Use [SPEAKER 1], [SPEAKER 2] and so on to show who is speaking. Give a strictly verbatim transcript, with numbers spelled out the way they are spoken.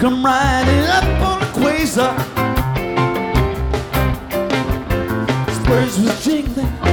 [SPEAKER 1] come riding up on a quasar. Spurs was jingling